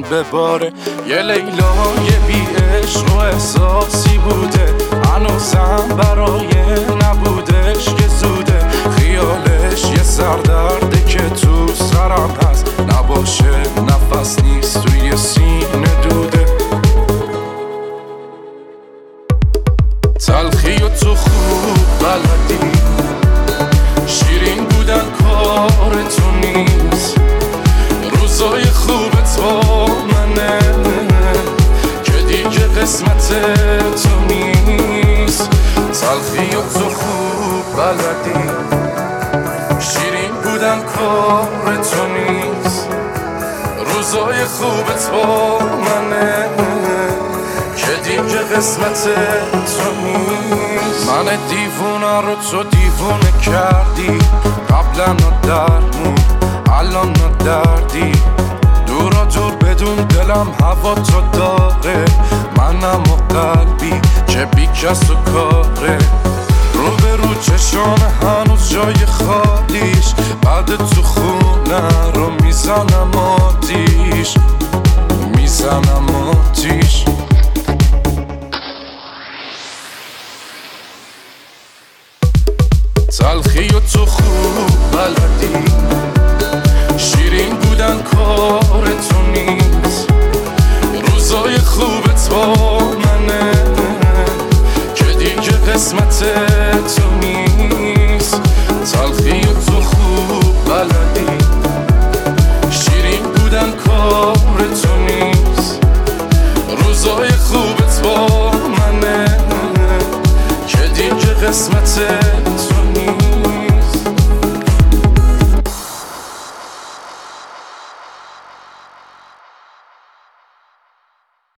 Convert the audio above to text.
بباره. یه لیلای بی عشق و احساسی بوده، هنوزم برای نبودش که زوده. خیالش یه سردرده که تو سرم هست، نباشه نفس نیست توی سینه دوده. تلخی و تو خوب بلدی، شیرین بودن کار تو نیست. روزای خوبت با منه که دیگه قسمت تو نیست. تلخی و تو خوب بلدی، شیرین بودن کار تو نیست. روزای خوبت با منه که دیگه قسمت تو نیست. من دیوونه رو تو دیوونه کردی، قبلا ندرمون الان ندردی. دورا دور بدون دلم هوا تو داره، منم و قلبی که بی کس و کاره. رو به رو چشام هنوز جای خالیش، بعد تو خونه رو میزنم آتیش، میزنم آتیش. تلخی و تو خوب بلدی، شیرین بودن کار تو نیست. روزای خوبت با منه که دیگه قسمت تو نیست. تلخی و تو خوب بلدی، شیرین بودن کار تو نیست. روزای خوبت با منه که دیگه قسمت